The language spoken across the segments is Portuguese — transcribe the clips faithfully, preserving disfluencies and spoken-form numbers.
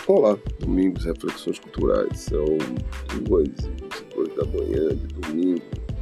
Olá, Domingos Reflexões Culturais. São duas e vinte e dois da manhã de domingo,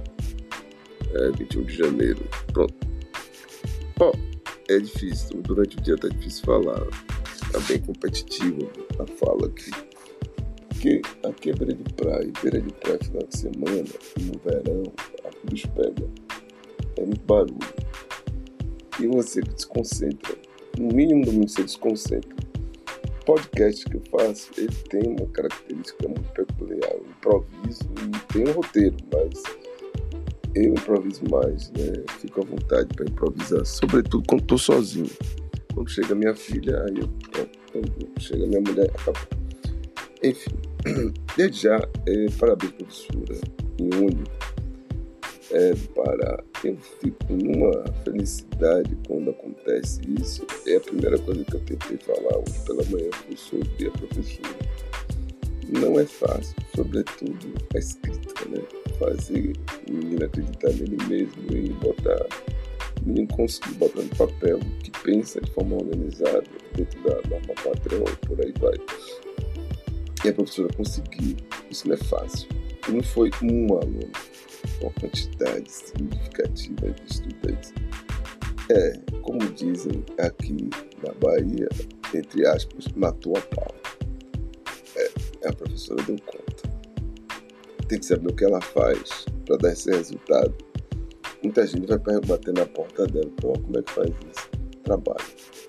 é, vinte e um de janeiro. Pronto. Ó, é difícil, durante o dia tá difícil falar. Tá bem competitivo a fala aqui. Porque aqui é beira de praia, beira de praia final de semana, e no verão, a bicho pega. É muito barulho. E você que desconcentra. No mínimo do mundo você desconcentra. O podcast que eu faço, ele tem uma característica muito peculiar. Eu improviso e tem um roteiro, mas eu improviso mais, né? Fico à vontade para improvisar, sobretudo quando estou sozinho. Quando chega minha filha, aí eu, quando chega minha mulher, acabou. Enfim, desde já, é, parabéns, professora Ione, é, para eu fico numa felicidade quando acontece isso. É a primeira coisa que eu tentei falar hoje pela manhã foi sobre a professora. Não é fácil, sobretudo a escrita, né? Fazer o menino acreditar nele mesmo e botar o menino conseguir botar no papel que pensa de forma organizada dentro da norma padrão e por aí vai. E a professora conseguiu. Isso não é fácil. E não foi um aluno, uma quantidade significativa de estudantes. É, como dizem aqui na Bahia, entre aspas, matou a pau. É, a professora deu conta. Tem que saber o que ela faz para dar esse resultado. Muita gente vai bater na porta dela. Pô, como é que faz isso? Trabalho.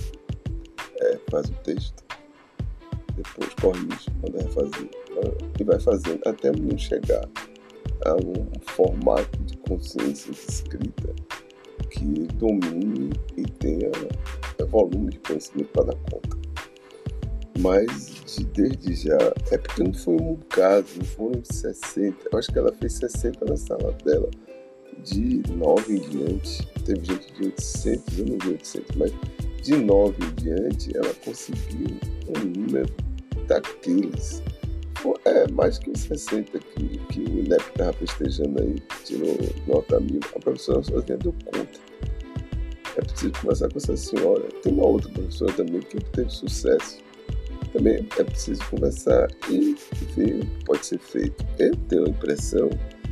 É, faz o texto. Depois corrige, manda refazer. E vai fazendo até o menino chegar a um formato de consciência de escrita que domine e tenha volume de conhecimento para dar conta. Mas de, desde já, é porque não foi um caso, não foram sessenta, eu acho que ela fez sessenta na sala dela, de nove em diante, teve gente de oitocentos, eu não vi oitocentos, mas de nove em diante ela conseguiu um número daqueles. É mais que os sessenta que, que o INEP estava festejando aí, tirou nota mil. A professora sozinha deu conta. É preciso conversar com essa senhora. Tem uma outra professora também que teve sucesso. Também é preciso conversar e ver o que pode ser feito. Eu tenho a impressão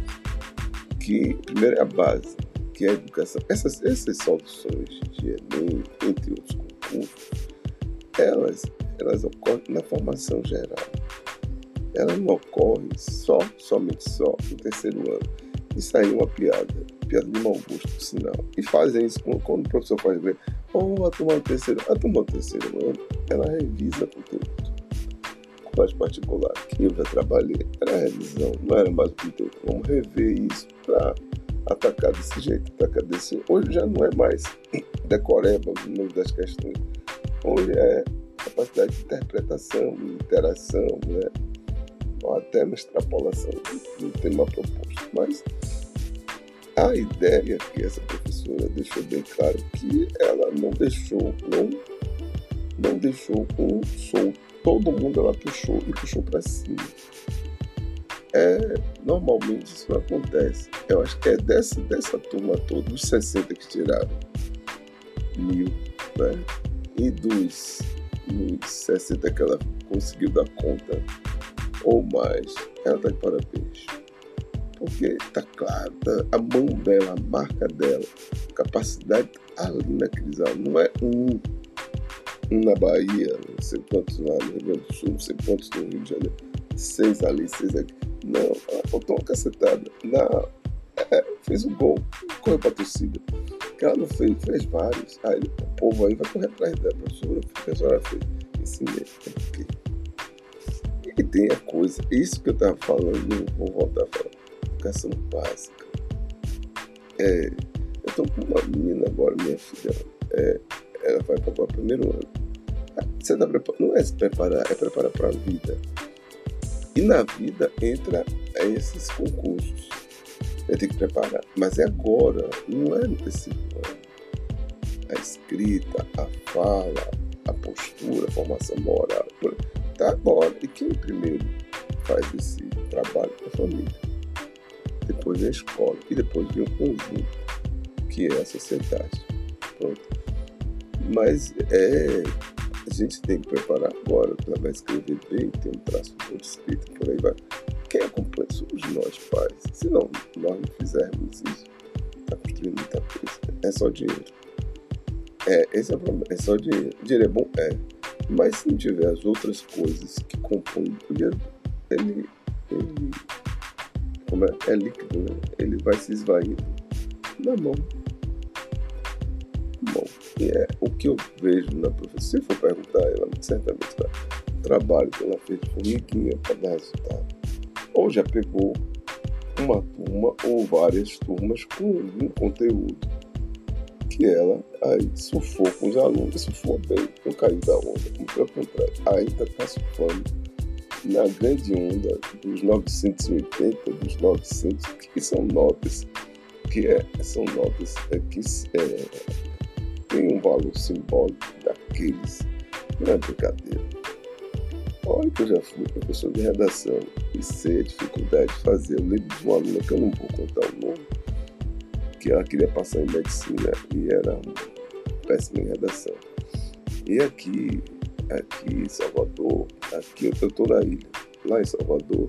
que, primeiro, é a base, que é a educação. Essas, essas soluções de Enem, entre outros concursos, elas, elas ocorrem na formação geral. Ela não ocorre só, somente só, no terceiro ano. Isso aí é uma piada, piada de mau gosto, por sinal. E fazem isso quando, quando o professor faz ver, oh, a turma do terceiro, a turma do terceiro ano, ela revisa conteúdo. Colégio particular, que eu já trabalhei, era a revisão, não era mais o conteúdo. Vamos rever isso para atacar desse jeito, atacar desse... Hoje já não é mais decoreba o número das questões. Hoje é capacidade de interpretação, de interação, né? Até uma extrapolação do tema proposto, mas a ideia que essa professora deixou bem claro que ela não deixou, não, não deixou um solto, todo mundo ela puxou e puxou para cima. É, normalmente isso não acontece. Eu acho que é dessa, dessa turma toda, dos sessenta que tiraram mil, né? E dos, dos sessenta que ela conseguiu dar conta ou mais, ela está de parabéns. Porque está claro, tá, a mão dela, a marca dela, a capacidade ali naqueles alunos. Não é um, um na Bahia, não sei quantos lá no Rio Grande do Sul, não sei quantos no Rio de Janeiro, seis ali, seis aqui. Não, ela botou uma cacetada. Na, é, fez um gol, correu para a torcida. Que ela não fez, fez vários. Aí o povo aí vai correr atrás da professora, a professora fez. Ensinei. Okay. E tem a coisa, isso que eu estava falando, vou voltar a falar, educação básica. É, eu estou com uma menina agora, minha filha, é, ela vai para o primeiro ano. Você tá preparado, não é se preparar, é preparar para a vida. E na vida entra esses concursos. Eu tenho que preparar, mas é agora, não é no terceiro ano. A escrita, a fala, a postura, a formação moral, tá agora. E quem primeiro faz esse trabalho é a família, depois vem a escola e depois vem o conjunto, que é a sociedade. Pronto. Mas é, a gente tem que preparar agora, ela vai escrever bem, tem um traço de escrita, por aí vai. Quem acompanha somos nós, pais. Se não, nós não fizermos isso, está construindo muita coisa. É só dinheiro. É, esse é o problema, é só dinheiro. O dinheiro é bom? É. Mas se não tiver as outras coisas que compõem o dinheiro, ele, ele como é, é líquido, né? Ele vai se esvaindo na mão. Bom, e é o que eu vejo na professora. Se eu for perguntar a ela, certamente tá, o trabalho que ela fez de formiguinha para dar resultado. Ou já pegou uma turma ou várias turmas com um conteúdo que ela aí surfou com os alunos, surfou bem, não caiu da onda, como pelo contrário, ainda está surfando na grande onda dos novecentos e oitenta, dos novecentos, que são notas, que é, são notas é, que é, tem um valor simbólico daqueles, não é brincadeira. Olha que eu já fui professor de redação e sei a dificuldade de fazer. Eu lembro de uma aluna que eu não vou contar o nome, que ela queria passar em medicina e era péssima em redação. E aqui, aqui em Salvador, aqui eu estou na ilha, lá em Salvador,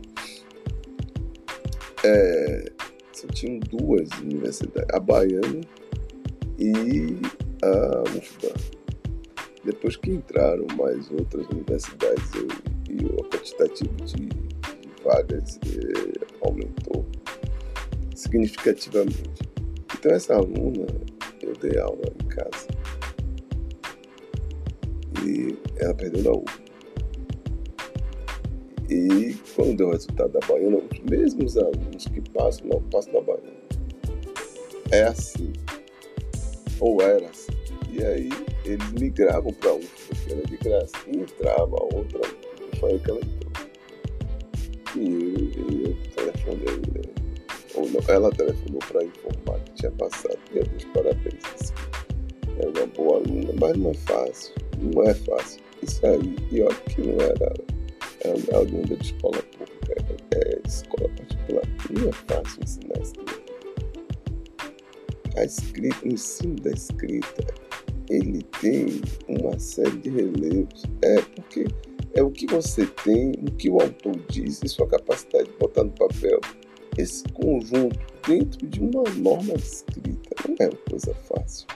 é, só tinham duas universidades, a Baiana e a U F B A. Depois que entraram mais outras universidades e, e o quantitativo de, de vagas eh, aumentou significativamente. Então essa aluna, eu dei aula em casa e ela perdeu na U F B A. E quando deu o resultado da Baiana, os mesmos alunos que passam, não passam na Baiana. É assim, ou era assim. E aí eles migravam para a U F B A, que era de graça, e entrava a outra, foi que ela entrou. E eu, eu telefonei, né? Ou não, ela telefonou para informar que tinha passado, e eu dei os parabéns. É uma boa aluna, mas não é fácil, não é fácil. Isso aí, e olha que não era, era aluna de escola pública, é de escola particular, não é fácil ensinar escrita. A escrita, o ensino da escrita, ele tem uma série de relevos. É porque é o que você tem, o que o autor diz e sua capacidade de botar no papel. Esse conjunto dentro de uma norma de escrita não é uma coisa fácil.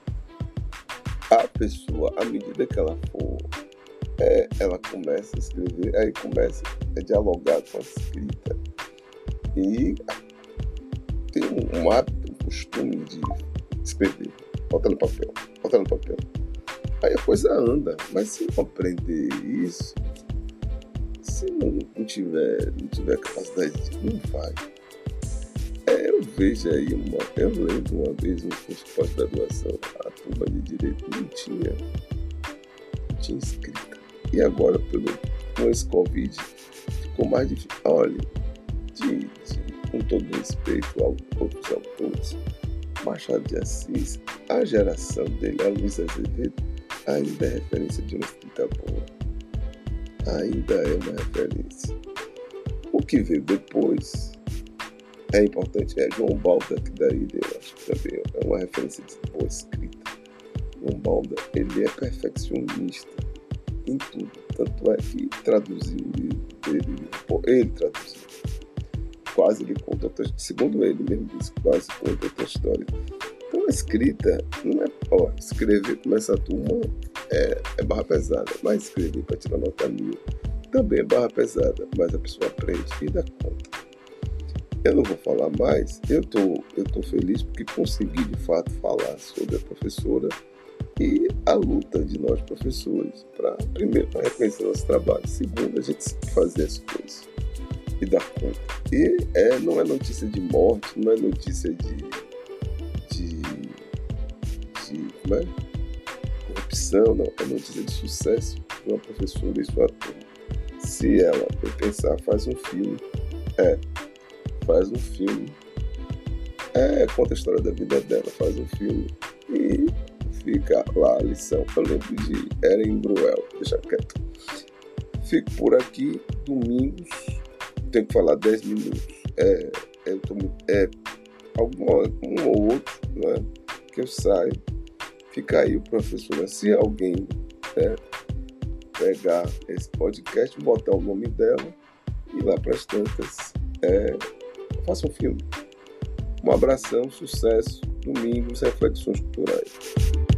A pessoa, à medida que ela for, é, ela começa a escrever, aí começa a dialogar com a escrita. E tem um, um hábito, um costume de escrever, botar no papel, botar no papel. Aí a coisa anda, mas se não aprender isso, se não, não, tiver, não tiver capacidade, não vai. É, eu vejo aí, uma, eu lembro uma vez no curso de pós-graduação, a turma de Direito não tinha, não tinha escrita. E agora, pelo, com esse Covid, ficou mais difícil. Olha, de, de, com todo respeito aos outros autores, Machado de Assis, a geração dele, a Luiz Azevedo, ainda é referência de uma escrita boa. Ainda é uma referência. O que veio depois é importante, é João Balda, que daí eu acho que também é uma referência de boa escrita. João Balda, ele é perfeccionista em tudo. Tanto é que traduziu o livro dele, ele traduziu. Quase ele conta outra, segundo ele mesmo disse, quase conta outra história. Então a escrita não é, ó, escrever como essa turma é, é barra pesada, mas escrever para tirar nota mil também é barra pesada, mas a pessoa aprende e dá conta. Eu não vou falar mais, eu tô, eu tô feliz porque consegui de fato falar sobre a professora e a luta de nós professores para, primeiro, para reconhecer nosso trabalho, segundo, a gente fazer as coisas e dar conta. E é, não é notícia de morte, não é notícia de, de, de como é? corrupção, não, é notícia de sucesso de uma professora e sua turma. Se ela bem pensar, faz um filme, é, faz um filme, é, conta a história da vida dela, faz um filme e fica lá a lição. Eu lembro de Erin Bruel, deixa quieto. Fico por aqui, domingos, tenho que falar dez minutos. É, eu tô, é alguma, um ou outro, né, que eu saio. Fica aí o professor. Se alguém, né, pegar esse podcast, botar o nome dela e lá para as tantas é, faça um filme. Um abração, sucesso, Domingos, Reflexões Culturais.